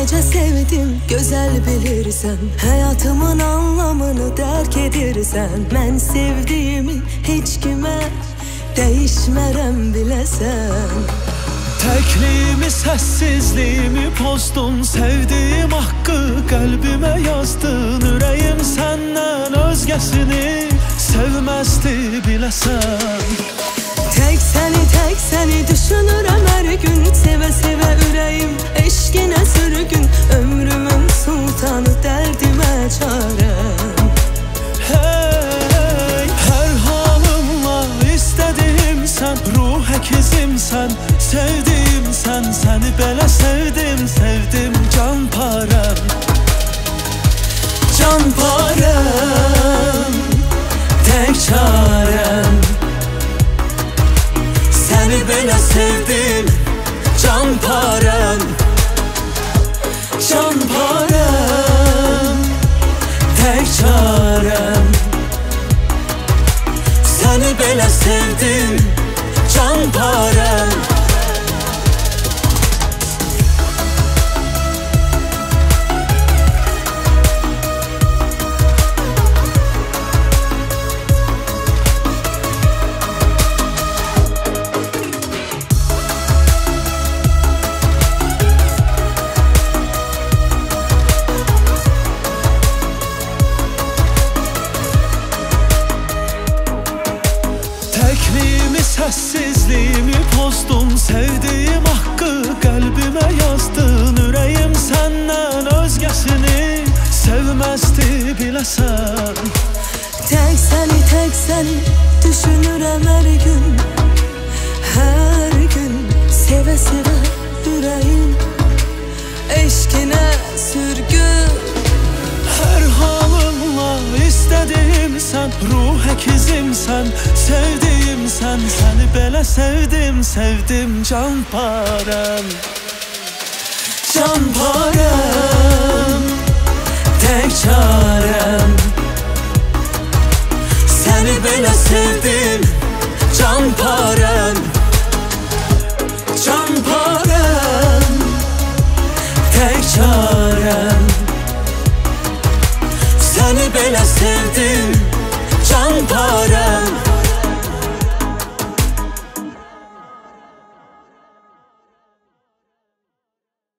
nece sevdim, gözəl bilirsən. Həyatımın anlamını dərk edirsən. Mən sevdiyimi heç kimə dəyişmərəm biləsən. Təklimi, səssizliyimi pozdun. Sevdiyim haqqı qəlbimə yazdın. Ürəyim səndən özgəsini sevməzdi biləsən. Tək səni düşünürəm hər gün. Sevə ürəyim eşqinə sürgün. Ömrümün sultanı dərdimə çarəm. Hey, hər halımla istədimsən, ruh əkizimsən, sevdimsən. Səni belə sevdim can parəm. Can parəm, tək çarəm. Səni belə sevdim, can parəm. Can parəm, tək çarəm. Səni belə sevdim, can parəm. Təklimi, səssizliyimi pozdun. Sevdiyim haqqı qəlbimə yazdın. Ürəyim səndən özgəsini sevməzdi biləsən. Tək səni düşünürəm hər gün. Hər gün sevə ürəyim eşqinə sürgün. Hər halınla istədimsən, ruh əkizimsən, sevdimsən. Səni belə sevdim can parəm. Can parəm,